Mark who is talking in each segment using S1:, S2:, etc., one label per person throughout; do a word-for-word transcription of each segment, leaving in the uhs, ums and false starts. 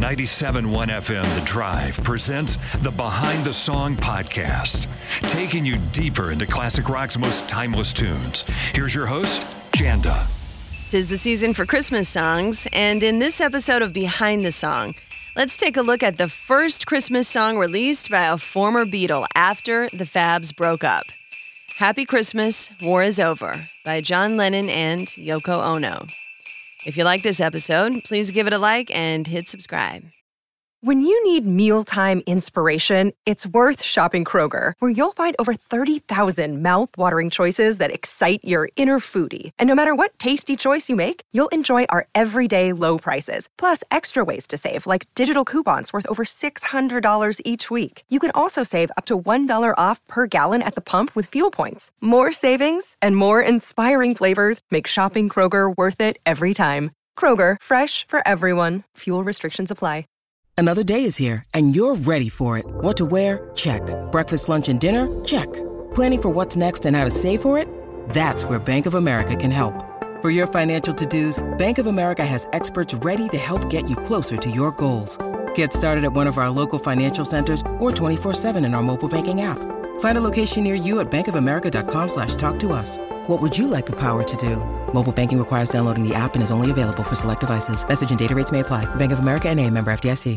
S1: ninety-seven point one F M The Drive presents the Behind the Song podcast, taking you deeper into classic rock's most timeless tunes. Here's your host, Janda.
S2: 'Tis the season for Christmas songs, and in this episode of Behind the Song, let's take a look at the first Christmas song released by a former Beatle after the Fabs broke up. Happy Christmas, War is Over by John Lennon and Yoko Ono. If you like this episode, please give it a like and hit subscribe.
S3: When you need mealtime inspiration, it's worth shopping Kroger, where you'll find over thirty thousand mouth-watering choices that excite your inner foodie. And no matter what tasty choice you make, you'll enjoy our everyday low prices, plus extra ways to save, like digital coupons worth over six hundred dollars each week. You can also save up to one dollar off per gallon at the pump with fuel points. More savings and more inspiring flavors make shopping Kroger worth it every time. Kroger, fresh for everyone. Fuel restrictions apply.
S4: Another day is here, and you're ready for it. What to wear? Check. Breakfast, lunch, and dinner? Check. Planning for what's next and how to save for it? That's where Bank of America can help. For your financial to-dos, Bank of America has experts ready to help get you closer to your goals. Get started at one of our local financial centers or twenty-four seven in our mobile banking app. Find a location near you at bankofamerica.com slash talk to us. What would you like the power to do? Mobile banking requires downloading the app and is only available for select devices. Message and data rates may apply. Bank of America N A, member F D I C.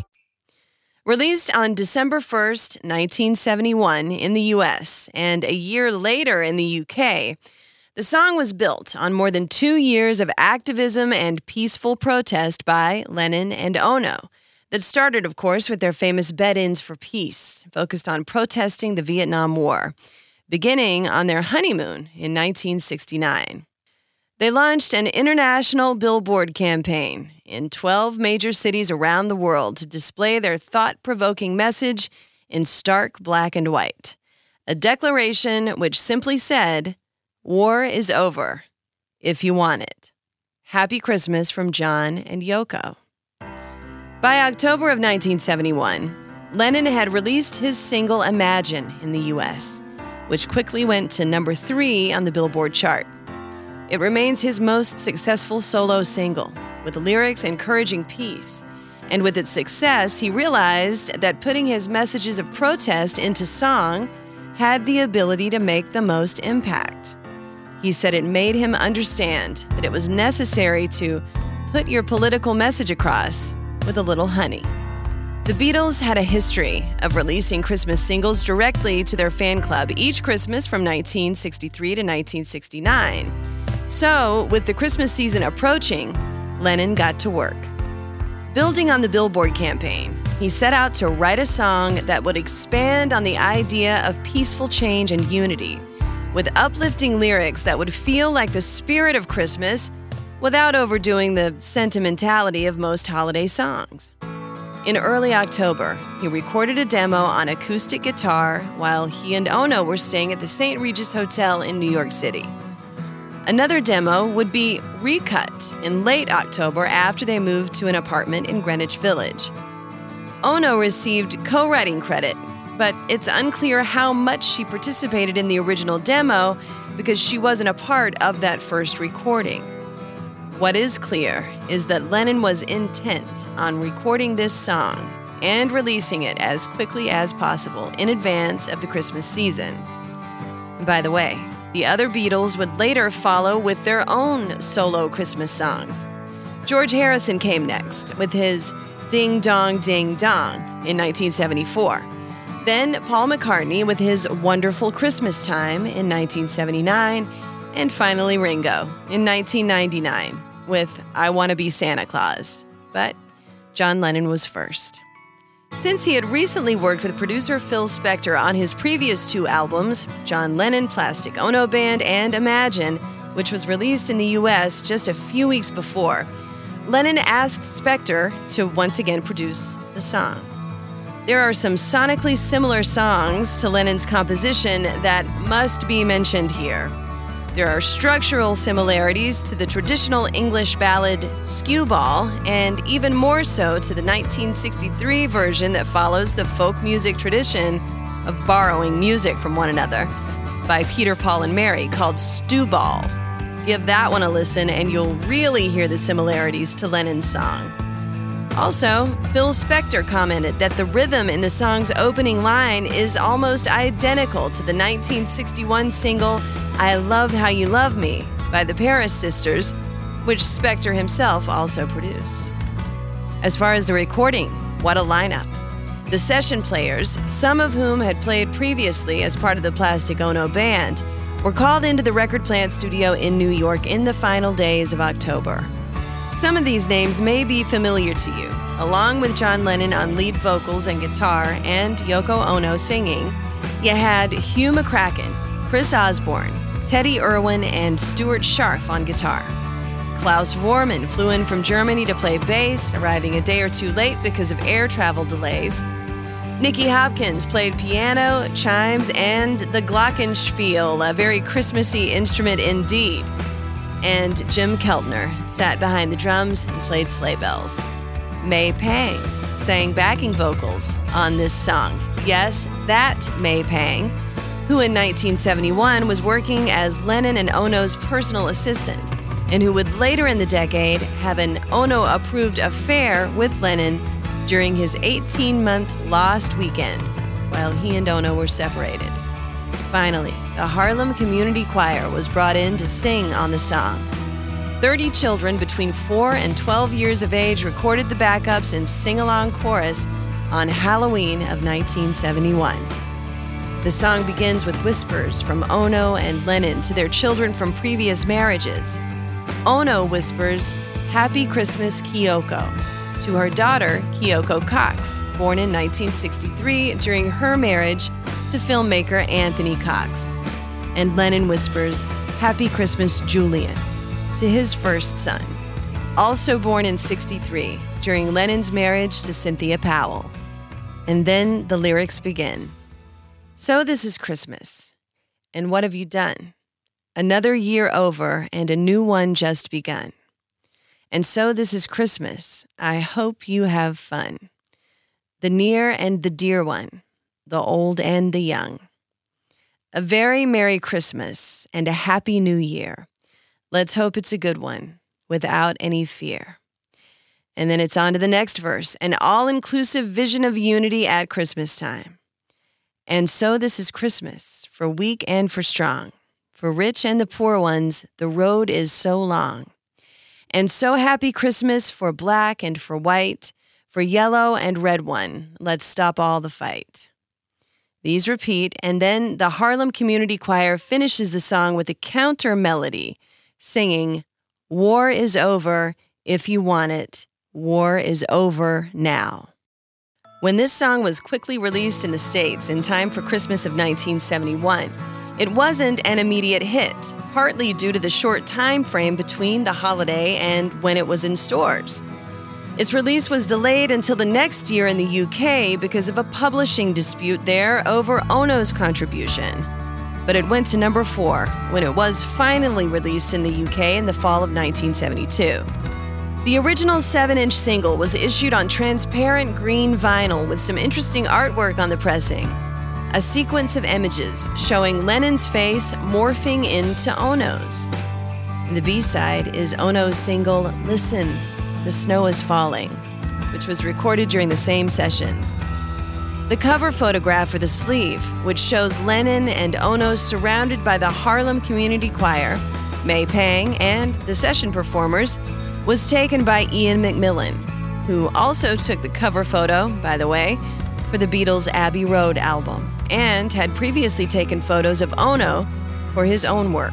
S2: Released on December first, nineteen seventy-one in the U S and a year later in the U K, the song was built on more than two years of activism and peaceful protest by Lennon and Ono. That started, of course, with their famous Bed-Ins for Peace, focused on protesting the Vietnam War, beginning on their honeymoon in nineteen sixty-nine. They launched an international billboard campaign in twelve major cities around the world to display their thought-provoking message in stark black and white. A declaration which simply said, "War is over, if you want it. Happy Christmas from John and Yoko." By October of nineteen seventy-one, Lennon had released his single Imagine in the U S, which quickly went to number three on the Billboard chart. It remains his most successful solo single, with lyrics encouraging peace. And with its success, he realized that putting his messages of protest into song had the ability to make the most impact. He said it made him understand that it was necessary to put your political message across with a little honey. The Beatles had a history of releasing Christmas singles directly to their fan club each Christmas from nineteen sixty-three to nineteen sixty-nine. So, with the Christmas season approaching, Lennon got to work. Building on the Billboard campaign, he set out to write a song that would expand on the idea of peaceful change and unity, with uplifting lyrics that would feel like the spirit of Christmas without overdoing the sentimentality of most holiday songs. In early October, he recorded a demo on acoustic guitar while he and Ono were staying at the Saint Regis Hotel in New York City. Another demo would be recut in late October after they moved to an apartment in Greenwich Village. Ono received co-writing credit, but it's unclear how much she participated in the original demo because she wasn't a part of that first recording. What is clear is that Lennon was intent on recording this song and releasing it as quickly as possible in advance of the Christmas season. By the way, the other Beatles would later follow with their own solo Christmas songs. George Harrison came next with his Ding Dong Ding Dong in nineteen seventy-four. Then Paul McCartney with his Wonderful Christmas Time in nineteen seventy-nine. And finally Ringo in nineteen ninety-nine with I Wanna Be Santa Claus. But John Lennon was first. Since he had recently worked with producer Phil Spector on his previous two albums, John Lennon, Plastic Ono Band, and Imagine, which was released in the U S just a few weeks before, Lennon asked Spector to once again produce the song. There are some sonically similar songs to Lennon's composition that must be mentioned here. There are structural similarities to the traditional English ballad Skewball, and even more so to the nineteen sixty-three version that follows the folk music tradition of borrowing music from one another by Peter, Paul, and Mary called Stewball. Give that one a listen and you'll really hear the similarities to Lennon's song. Also, Phil Spector commented that the rhythm in the song's opening line is almost identical to the nineteen sixty-one single I Love How You Love Me by the Paris Sisters, which Spector himself also produced. As far as the recording, what a lineup. The session players, some of whom had played previously as part of the Plastic Ono Band, were called into the record plant studio in New York in the final days of October. Some of these names may be familiar to you. Along with John Lennon on lead vocals and guitar and Yoko Ono singing, you had Hugh McCracken, Chris Osborne, Teddy Irwin, and Stuart Scharf on guitar. Klaus Voormann flew in from Germany to play bass, arriving a day or two late because of air travel delays. Nicky Hopkins played piano, chimes, and the glockenspiel, a very Christmassy instrument indeed. And Jim Keltner sat behind the drums and played sleigh bells. May Pang sang backing vocals on this song. Yes, that May Pang, who in nineteen seventy-one was working as Lennon and Ono's personal assistant, and who would later in the decade have an Ono-approved affair with Lennon during his eighteen-month lost weekend while he and Ono were separated. Finally, the Harlem Community Choir was brought in to sing on the song. thirty children between four and twelve years of age recorded the backups and sing-along chorus on Halloween of nineteen seventy-one. The song begins with whispers from Ono and Lennon to their children from previous marriages. Ono whispers, "Happy Christmas, Kyoko," to her daughter, Kyoko Cox, born in nineteen sixty-three during her marriage to filmmaker Anthony Cox. And Lennon whispers, "Happy Christmas, Julian," to his first son, also born in sixty-three during Lennon's marriage to Cynthia Powell. And then the lyrics begin. So this is Christmas. And what have you done? Another year over and a new one just begun. And so this is Christmas. I hope you have fun. The near and the dear one, the old and the young. A very Merry Christmas and a Happy New Year. Let's hope it's a good one, without any fear. And then it's on to the next verse, an all-inclusive vision of unity at Christmas time. And so this is Christmas, for weak and for strong. For rich and the poor ones, the road is so long. And so happy Christmas for black and for white, for yellow and red one. Let's stop all the fight. These repeat, and then the Harlem Community Choir finishes the song with a counter melody, singing, "War is over, if you want it. War is over now." When this song was quickly released in the States in time for Christmas of nineteen seventy-one, it wasn't an immediate hit, partly due to the short time frame between the holiday and when it was in stores. Its release was delayed until the next year in the U K because of a publishing dispute there over Ono's contribution. But it went to number four when it was finally released in the U K in the fall of nineteen seventy-two. The original seven-inch single was issued on transparent green vinyl with some interesting artwork on the pressing. A sequence of images showing Lennon's face morphing into Ono's. The B-side is Ono's single, "Listen, the Snow is Falling," which was recorded during the same sessions. The cover photograph for the sleeve, which shows Lennon and Ono surrounded by the Harlem Community Choir, May Pang, and the session performers, was taken by Ian McMillan, who also took the cover photo, by the way, for the Beatles' Abbey Road album, and had previously taken photos of Ono for his own work.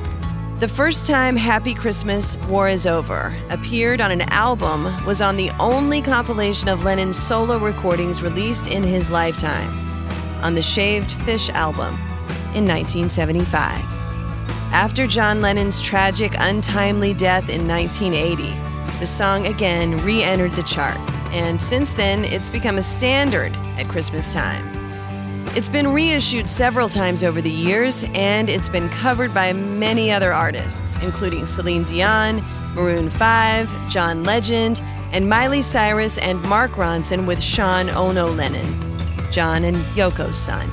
S2: The first time Happy Christmas, War is Over appeared on an album was on the only compilation of Lennon's solo recordings released in his lifetime, on the Shaved Fish album in nineteen seventy-five. After John Lennon's tragic, untimely death in nineteen eighty, the song again re-entered the chart, and since then it's become a standard at Christmas time. It's been reissued several times over the years, and it's been covered by many other artists, including Celine Dion, Maroon five, John Legend, and Miley Cyrus and Mark Ronson with Sean Ono Lennon, John and Yoko's son.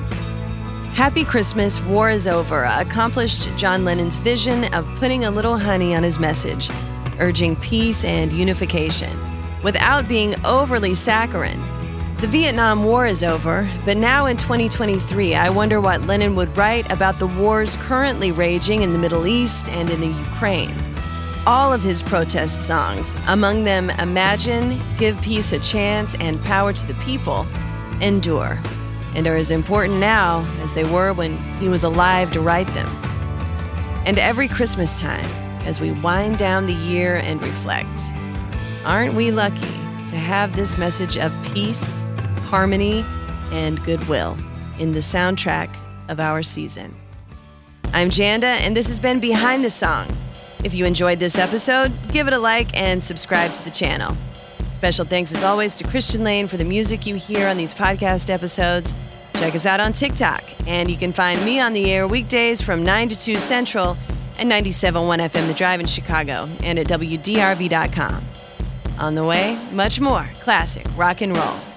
S2: Happy Christmas, War is Over accomplished John Lennon's vision of putting a little honey on his message, urging peace and unification. without being overly saccharine. The Vietnam War is over, but now in twenty twenty-three, I wonder what Lennon would write about the wars currently raging in the Middle East and in the Ukraine. All of his protest songs, among them Imagine, Give Peace a Chance, and Power to the People, endure, and are as important now as they were when he was alive to write them. And every Christmas time, as we wind down the year and reflect, aren't we lucky to have this message of peace, harmony, and goodwill in the soundtrack of our season? I'm Janda, and this has been Behind the Song. If you enjoyed this episode, give it a like and subscribe to the channel. Special thanks as always to Christian Lane for the music you hear on these podcast episodes. Check us out on TikTok, and you can find me on the air weekdays from nine to two Central at ninety-seven point one F M The Drive in Chicago and at W D R V dot com. On the way, much more classic rock and roll.